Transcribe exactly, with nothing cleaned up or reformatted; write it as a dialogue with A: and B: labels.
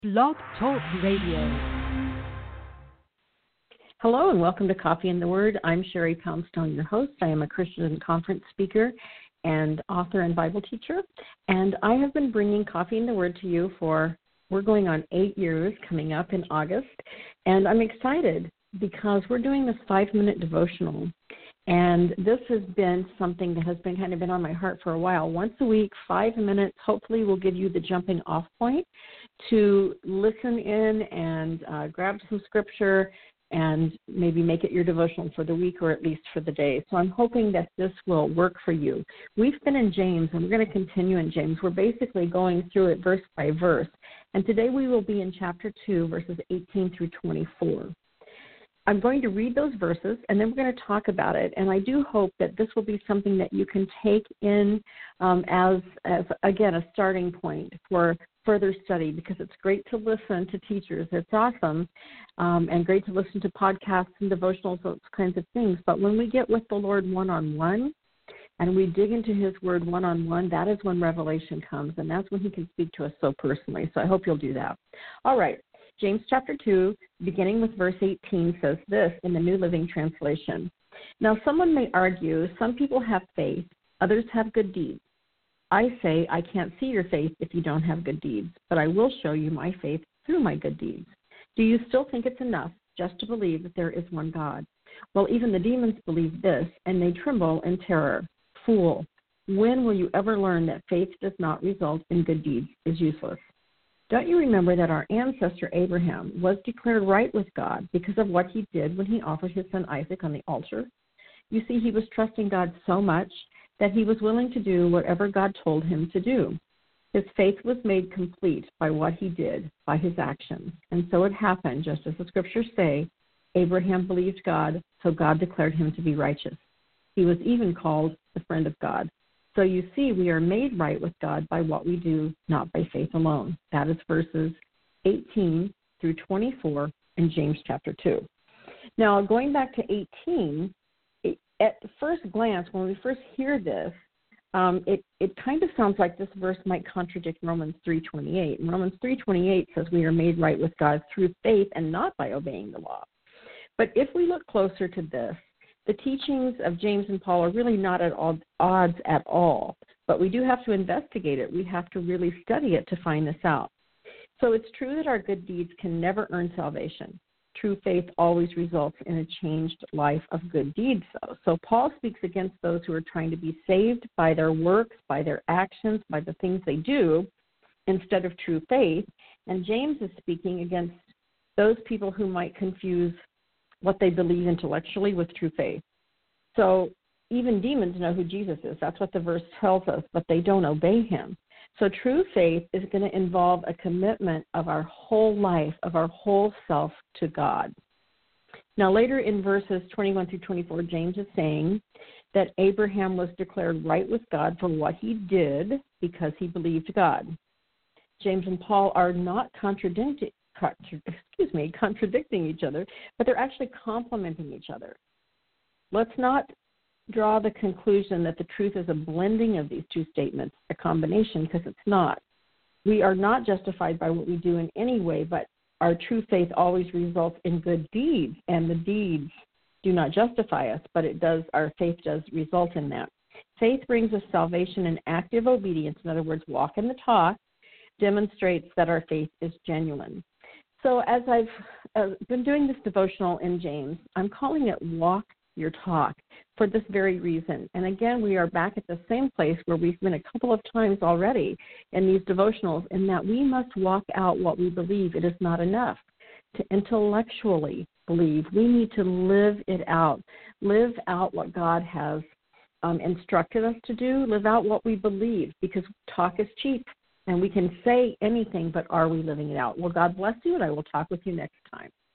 A: Blog Talk Radio.
B: Hello and welcome to Coffee and the Word. I'm Sherry Poundstone, your host. I am a Christian conference speaker and author and Bible teacher. And I have been bringing Coffee and the Word to you for, we're going on eight years coming up in August. And I'm excited because we're doing this five-minute devotional. And this has been something that has been kind of been on my heart for a while. Once a week, five minutes, hopefully will give you the jumping off point to listen in and uh, grab some scripture and maybe make it your devotional for the week or at least for the day. So I'm hoping that this will work for you. We've been in James, and we're going to continue in James. We're basically going through it verse by verse. And today we will be in chapter two, verses eighteen through twenty-four. I'm going to read those verses, and then we're going to talk about it. And I do hope that this will be something that you can take in um, as, as, again, a starting point for further study, because it's great to listen to teachers. It's awesome, um, and great to listen to podcasts and devotionals, those kinds of things. But when we get with the Lord one-on-one and we dig into his word one-on-one, that is when revelation comes, and that's when he can speak to us so personally. So I hope you'll do that. All right. James chapter two, beginning with verse eighteen, says this in the New Living Translation. Now, someone may argue, some people have faith, others have good deeds. I say, I can't see your faith if you don't have good deeds, but I will show you my faith through my good deeds. Do you still think it's enough just to believe that there is one God? Well, even the demons believe this, and they tremble in terror. Fool, when will you ever learn that faith does not result in good deeds is useless? Don't you remember that our ancestor Abraham was declared right with God because of what he did when he offered his son Isaac on the altar? You see, he was trusting God so much that he was willing to do whatever God told him to do. His faith was made complete by what he did, by his actions. And so it happened, just as the scriptures say, Abraham believed God, so God declared him to be righteous. He was even called the friend of God. So you see, we are made right with God by what we do, not by faith alone. That is verses eighteen through twenty-four in James chapter two. Now, going back to eighteen, it, at first glance, when we first hear this, um, it, it kind of sounds like this verse might contradict Romans three twenty-eight. And Romans three twenty-eight says we are made right with God through faith and not by obeying the law. But if we look closer to this, the teachings of James and Paul are really not at all odds at all, but we do have to investigate it. We have to really study it to find this out. So it's true that our good deeds can never earn salvation. True faith always results in a changed life of good deeds, though. So Paul speaks against those who are trying to be saved by their works, by their actions, by the things they do, instead of true faith. And James is speaking against those people who might confuse what they believe intellectually with true faith. So even demons know who Jesus is. That's what the verse tells us, but they don't obey him. So true faith is going to involve a commitment of our whole life, of our whole self to God. Now later in verses twenty-one through twenty-four, James is saying that Abraham was declared right with God for what he did because he believed God. James and Paul are not contradicting excuse me, contradicting each other, but they're actually complementing each other. Let's not draw the conclusion that the truth is a blending of these two statements, a combination, because it's not. We are not justified by what we do in any way, but our true faith always results in good deeds, and the deeds do not justify us, but it does. Our faith does result in that. Faith brings us salvation and active obedience. In other words, walk in the talk demonstrates that our faith is genuine. So as I've uh, been doing this devotional in James, I'm calling it Walk Your Talk for this very reason. And again, we are back at the same place where we've been a couple of times already in these devotionals, in that we must walk out what we believe. It is not enough to intellectually believe. We need to live it out, live out what God has um, instructed us to do, live out what we believe, because talk is cheap. And we can say anything, but are we living it out? Well, God bless you, and I will talk with you next time.